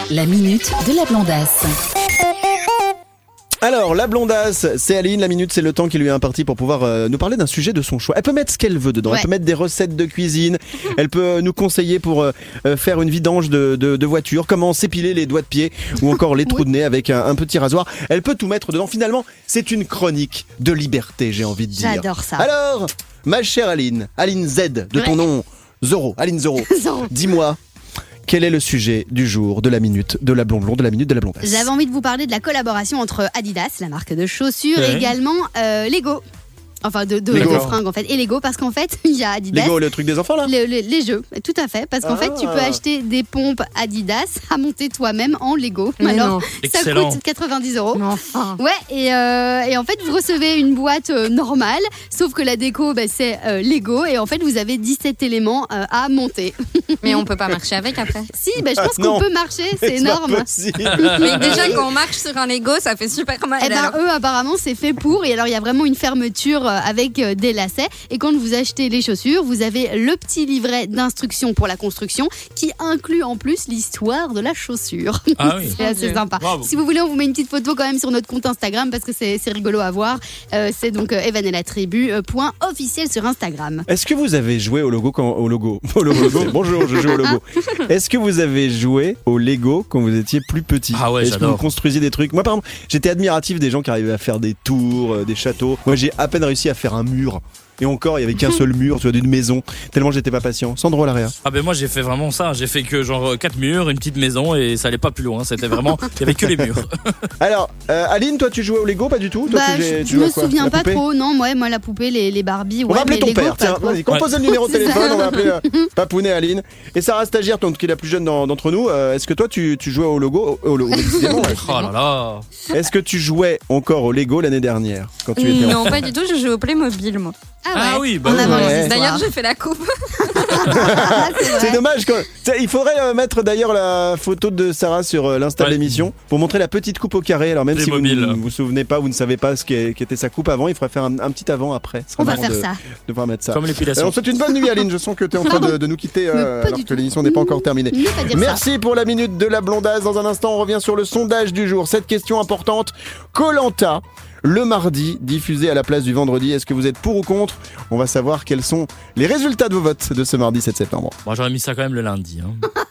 La minute de la blondasse. Alors, la blondasse, c'est Aline. La minute, c'est le temps qui lui est imparti pour pouvoir nous parler d'un sujet de son choix. Elle peut mettre ce qu'elle veut dedans. Ouais. Elle peut mettre des recettes de cuisine. Elle peut nous conseiller pour faire une vidange de voiture, comment s'épiler les doigts de pied ou encore les trous de nez avec un petit rasoir. Elle peut tout mettre dedans. Finalement, c'est une chronique de liberté, j'ai envie de dire. J'adore ça. Alors, ma chère Aline Z, de ton nom Zorro, Aline Zorro, Zorro. dis-moi. Quel est le sujet du jour de la minute de la blonde, de la minute de la blondasse? J'avais envie de vous parler de la collaboration entre Adidas, la marque de chaussures, et également Lego. Enfin, de fringues en fait. Et Lego, parce qu'en fait, il y a Adidas. Lego, le truc des enfants là? Les jeux, tout à fait. Parce qu'en fait, tu peux acheter des pompes Adidas à monter toi-même en Lego. Mais alors, non. ça Excellent. coûte 90 €. Mais enfin. Ouais, et en fait, vous recevez une boîte normale, sauf que la déco, c'est Lego. Et en fait, vous avez 17 éléments à monter. Mais on peut pas marcher avec après. Si, je pense non. qu'on peut marcher, c'est énorme. Pas possible. Mais déjà quand on marche sur un Lego, ça fait super mal. Eh ben eux apparemment c'est fait pour, et alors il y a vraiment une fermeture avec des lacets, et quand vous achetez les chaussures vous avez le petit livret d'instructions pour la construction qui inclut en plus l'histoire de la chaussure. Ah oui. C'est assez sympa. Bravo. Si vous voulez, on vous met une petite photo quand même sur notre compte Instagram parce que c'est rigolo à voir. C'est donc evanellatribu.officiel sur Instagram. Est-ce que vous avez joué au logo Bonjour, je joue au logo. Est-ce que vous avez joué au Lego quand vous étiez plus petit? Ah ouais, Est-ce que j'adore. vous construisiez des trucs? Moi par exemple, j'étais admiratif des gens qui arrivaient à faire des tours, des châteaux. Moi j'ai à peine réussi à faire un mur. Et encore, il y avait qu'un seul mur, tu vois, d'une maison. Tellement j'étais pas patient. Sandro Larrea. Ah ben moi j'ai fait vraiment ça, j'ai fait que genre 4 murs, une petite maison et ça allait pas plus loin, c'était vraiment, il y avait que les murs. Alors, Aline, toi tu jouais au Lego, pas du tout? Toi, Je jouais me à quoi? souviens La pas poupée? trop, non, moi la poupée, les Barbie, On va appeler mais ton Lego, père, pas tiens, trop. vas-y, composez le numéro de C'est ça. téléphone, on va appeler Papounet Aline. Et Sarah Stagiaire, donc, qui est la plus jeune d'entre nous, est-ce que toi tu jouais au logo, décidément, ouais. Oh là là. Est-ce que tu jouais encore au Lego l'année dernière, quand tu étais Non, pas du tout, je joue au Playmobil moi. Ah oui, bah on a oui. vraiment Ouais. des histoires. D'ailleurs, j'ai fait la coupe. C'est dommage. Il faudrait mettre d'ailleurs la photo de Sarah sur l'Insta de Ouais. l'émission pour montrer la petite coupe au carré. Alors même si vous Playmobil. ne vous souvenez pas, vous ne savez pas ce qu'était sa coupe avant, il faudrait faire un petit avant après. Ce serait On va marrant faire de ça. pouvoir mettre ça. Comme l'épilation. On te souhaite une bonne nuit, Aline. Je sens que tu es en train de nous quitter Mais pas alors du que tout. l'émission n'est pas encore terminée. Ne pas dire Merci pour la minute de la blondasse. Dans un instant, on revient sur le sondage du jour. Cette question importante. Koh-Lanta, le mardi, diffusé à la place du vendredi. Est-ce que vous êtes pour ou contre? On va savoir quels sont les résultats de vos votes de ce mardi 7 septembre. Moi j'aurais mis ça quand même le lundi. Hein.